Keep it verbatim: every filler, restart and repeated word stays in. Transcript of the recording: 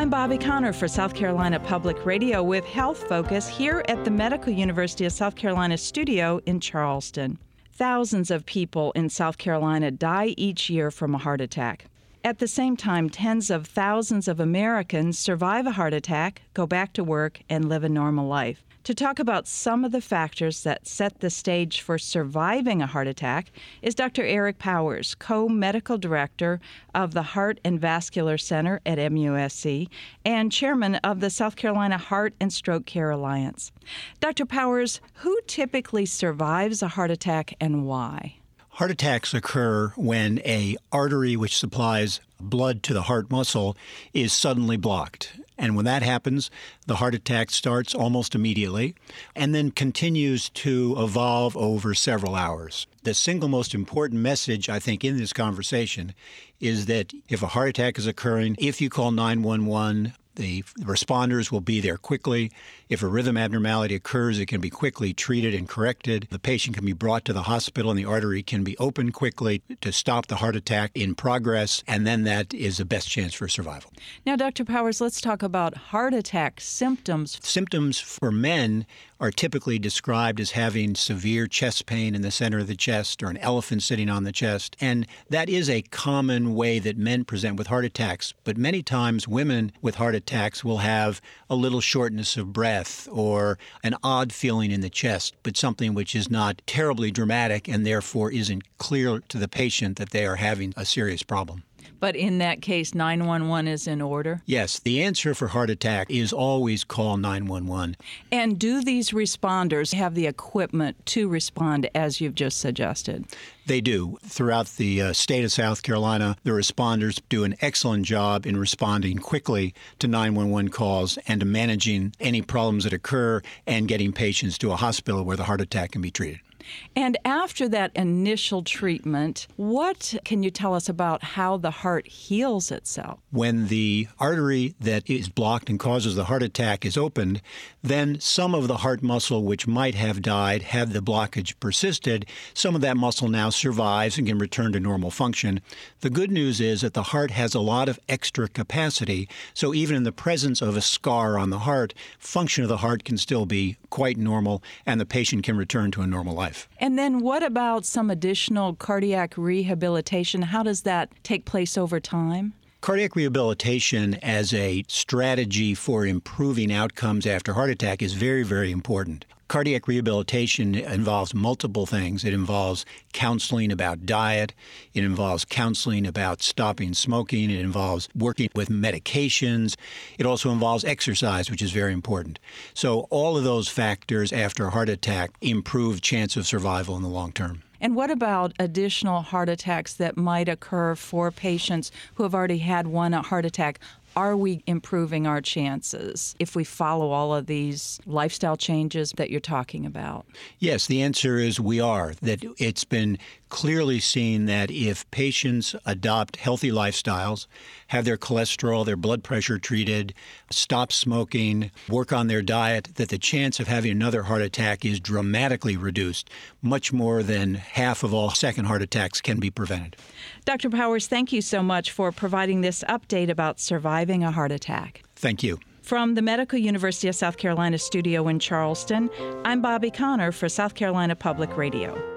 I'm Bobby Connor for South Carolina Public Radio with Health Focus here at the Medical University of South Carolina studio in Charleston. Thousands of people in South Carolina die each year from a heart attack. At the same time, tens of thousands of Americans survive a heart attack, go back to work, and live a normal life. To talk about some of the factors that set the stage for surviving a heart attack is Doctor Eric Powers, co-medical director of the Heart and Vascular Center at M U S C and chairman of the South Carolina Heart and Stroke Care Alliance. Doctor Powers, who typically survives a heart attack and why? Heart attacks occur when an artery which supplies blood to the heart muscle is suddenly blocked. And when that happens, the heart attack starts almost immediately and then continues to evolve over several hours. The single most important message, I think, in this conversation is that if a heart attack is occurring, if you call nine one one, the responders will be there quickly. If a rhythm abnormality occurs, it can be quickly treated and corrected. The patient can be brought to the hospital and the artery can be opened quickly to stop the heart attack in progress, and then that is the best chance for survival. Now, Doctor Powers, let's talk about heart attack symptoms. Symptoms for men are typically described as having severe chest pain in the center of the chest or an elephant sitting on the chest. And that is a common way that men present with heart attacks. But many times women with heart attacks will have a little shortness of breath or an odd feeling in the chest, but something which is not terribly dramatic and therefore isn't clear to the patient that they are having a serious problem. But in that case, nine one one is in order? Yes. The answer for heart attack is always call nine one one. And do these responders have the equipment to respond as you've just suggested? They do. Throughout the uh, state of South Carolina, the responders do an excellent job in responding quickly to nine one one calls and to managing any problems that occur and getting patients to a hospital where the heart attack can be treated. And after that initial treatment, what can you tell us about how the heart heals itself? When the artery that is blocked and causes the heart attack is opened, then some of the heart muscle which might have died had the blockage persisted, some of that muscle now survives and can return to normal function. The good news is that the heart has a lot of extra capacity, so even in the presence of a scar on the heart, function of the heart can still be quite normal and the patient can return to a normal life. And then what about some additional cardiac rehabilitation? How does that take place over time? Cardiac rehabilitation as a strategy for improving outcomes after heart attack is very, very important. Cardiac rehabilitation involves multiple things. It involves counseling about diet. It involves counseling about stopping smoking. It involves working with medications. It also involves exercise, which is very important. So all of those factors after a heart attack improve chance of survival in the long term. And what about additional heart attacks that might occur for patients who have already had one heart attack? Are we improving our chances if we follow all of these lifestyle changes that you're talking about? Yes, the answer is we are. That it's been clearly seen that if patients adopt healthy lifestyles, have their cholesterol, their blood pressure treated, stop smoking, work on their diet, that the chance of having another heart attack is dramatically reduced. Much more than half of all second heart attacks can be prevented. Doctor Powers, thank you so much for providing this update about surviving a heart attack. Thank you. From the Medical University of South Carolina studio in Charleston, I'm Bobby Connor for South Carolina Public Radio.